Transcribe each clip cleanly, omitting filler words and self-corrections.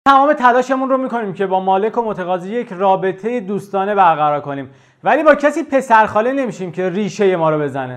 تمام تلاشمون رو میکنیم که با مالک و متقاضی یک رابطه دوستانه برقرار کنیم، ولی با کسی پسرخاله نمیشیم که ریشه ما رو بزنه.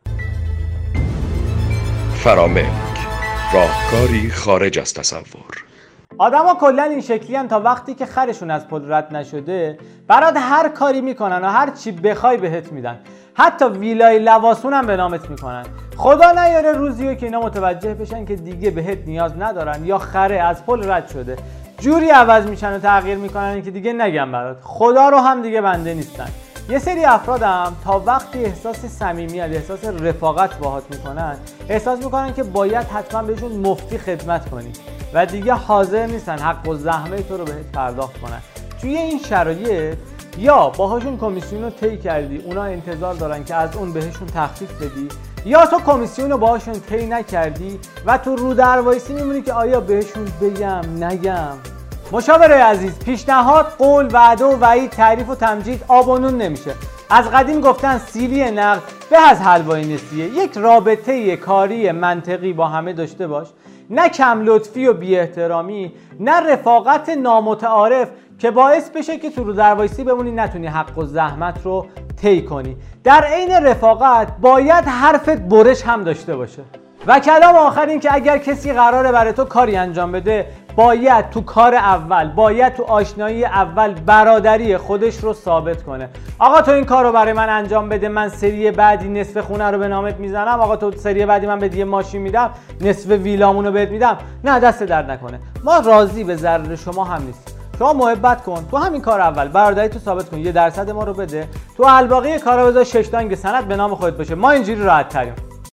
فراملک، راهکاری خارج از تصور. آدما کلا این شکلی هن تا وقتی که خرشون از پل رد نشده برات هر کاری میکنن و هر چی بخوای بهت میدن. حتی ویلای لواسون هم به نامت میکنن. خدا نیاره روزیه که اینا متوجه بشن که دیگه بهت نیاز ندارن یا خره از پل رد شده، جوری عوض میشن و تغییر میکنن که دیگه نگم برات خدا رو هم دیگه بنده نیستن. یه سری افرادم تا وقتی احساس صمیمیت، احساس رفاقت باهات میکنن، احساس میکنن که باید حتما بهشون مفتی خدمت کنی و دیگه حاضر نیستن حق و زحمه تو رو بهت پرداخت کنن. توی این شرایط یا باهاشون کمیسیون رو طی کردی، اونا انتظار دارن که از اون بهشون تخفیف بدی، یا تو کمیسیون رو باهاشون طی نکردی و تو رو در وایسی میمونی که آیا بهشون بگم نگم. مشاور عزیز، پیشنهاد، قول، وعده و وعید، تعریف و تمجید آب و نون نمیشه. از قدیم گفتن سیلی نقد به از حلوای نسیه. یک رابطه کاری منطقی با همه داشته باش، نه کم لطفی و بی احترامی، نه رفاقت نامتعارف که باعث بشه که تو رو در وایسی بمونی نتونی حق و زحمت رو طی کنی. در عین رفاقت باید حرفت برش هم داشته باشه. و کلام آخر این که اگر کسی قراره برای تو کاری انجام بده، باید تو کار اول، باید تو آشنایی اول برادری خودش رو ثابت کنه. آقا تو این کار رو برای من انجام بده، من سری بعدی نصف خونه رو به نامت میزنم. آقا تو سری بعدی من به یه ماشین میدم، نصف ویلامون رو بهت میدم. نه، دست درد نکنه، ما راضی به ضرر شما هم نیستیم. شما محبت کن، تو همین کار اول برادری تو ثابت کن، 1% ما رو بده، تو الباقی کارا بذار 6 تا سند به نام خودت باشه. ما اینجوری راحت تریم.